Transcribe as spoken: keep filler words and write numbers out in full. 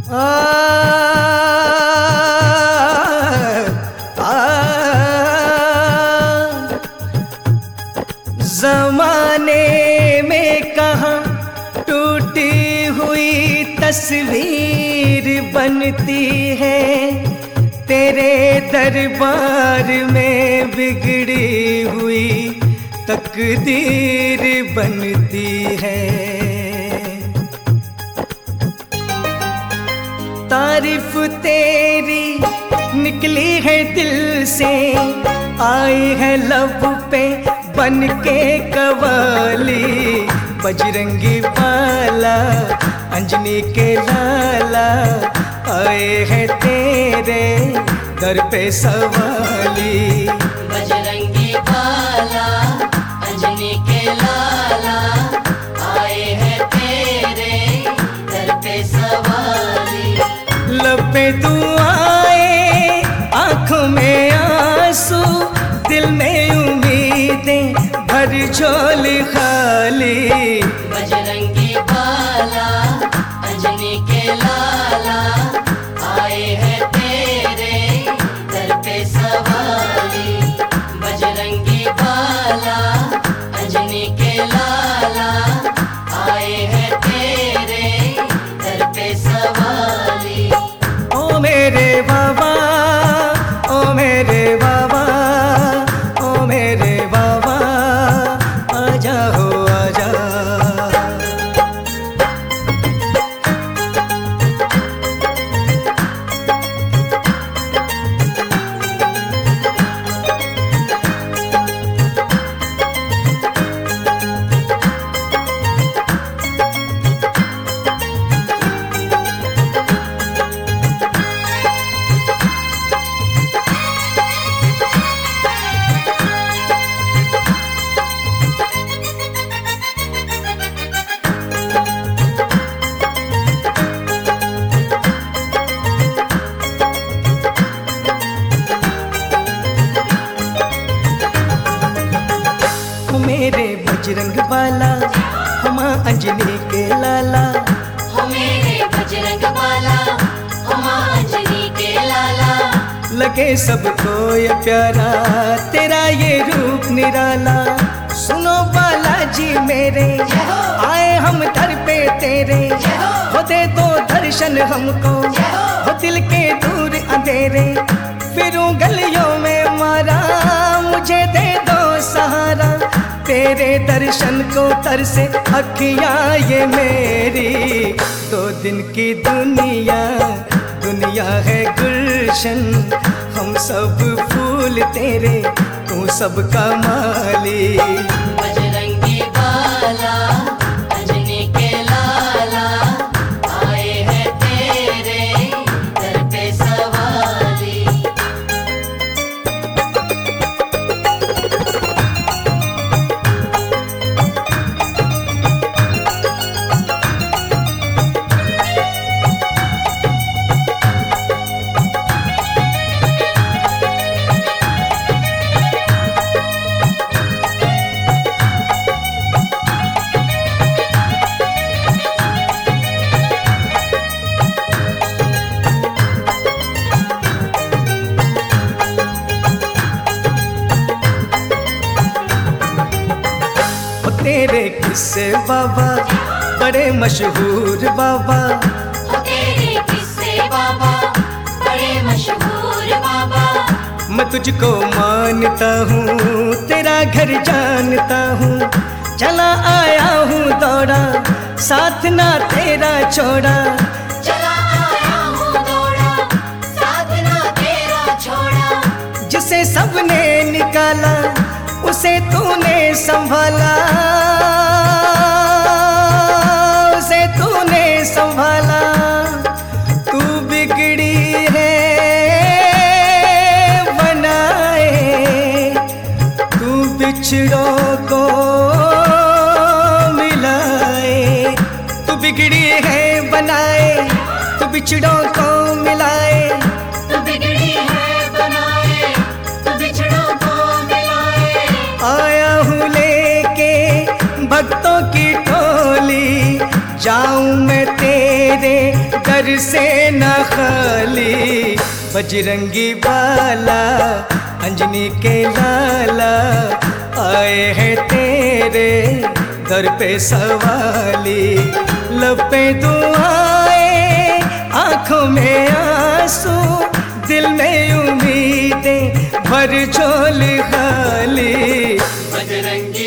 आ, आ, ज़माने में कहाँ टूटी हुई तस्वीर बनती है, तेरे दरबार में बिगड़ी हुई तकदीर बनती है। तारीफ तेरी निकली है दिल से, आई है लब पे बन के कवाली। बजरंगी बाला अंजनी के लाला आए हैं तेरे दर पे सवाली। बजरंगी बाला अंजनी के लाला आए हैं तेरे दर पे सवाली। लब पे दुआएं आँखों में आंसू, दिल में उम्मीदें भर झोली खाली। बजरंगी बाला अंजनी के लाला आए हैं तेरे दर पे सवाली। बजरंगी बाला अंजनी के लाला आए हैं तेरे दर पे सवाली। ओ मेरे बाबा, ओ मेरे बाबा, ओ मेरे बाबा, आजा हो आजा। मेरे बजरंग बाला, हम अंजनी के लाला। हो मेरे बजरंग बाला, हम अंजनी के लाला। लगे सबको ये प्यारा तेरा ये रूप निराला। सुनो बालाजी मेरे, आए हम दर पे तेरे। हो दे दो दर्शन हमको, हो दिल के दूर अंधेरे। फिरूं गलियों में मारा, मुझे दे दो सहारा। तेरे दर्शन को तरसे अखियाँ ये मेरी। दो दिन की दुनिया, दुनिया है गुलशन। हम सब फूल तेरे, तू सबका माली। बजरंगी बाला अंजनी के लाला आए हैं तेरे दर पे सवाली। तेरे किस्से बाबा बड़े मशहूर बाबा। हो तेरे किस्से बाबा बड़े मशहूर बाबा। मैं तुझको मानता हूँ, तेरा घर जानता हूँ। चला आया हूँ दौड़ा, साथ ना तेरा छोड़ा। चला आया हूँ दौड़ा, साथ ना तेरा छोड़ा। जिसे सबने निकाला, उसे तूने संभाला। उसे तूने संभाला। तू बिगड़ी है बनाए, तू बिछड़ों को मिलाए। तू बिगड़ी है बनाए, तू बिछड़ों को मिलाए। तू बिगड़ी है बनाए, तू बिछड़ों को मिलाए। आया हूँ लेके भक्तों की टोली, जाऊं मैं तेरे तेरे दर से न खाली। बजरंगी बाला अंजनी के लाला आए हैं तेरे दर पे सवाली। लब पे दुआएं आंखों में आंसू, दिल में उम्मीदें भर झोली खाली। बजरंगी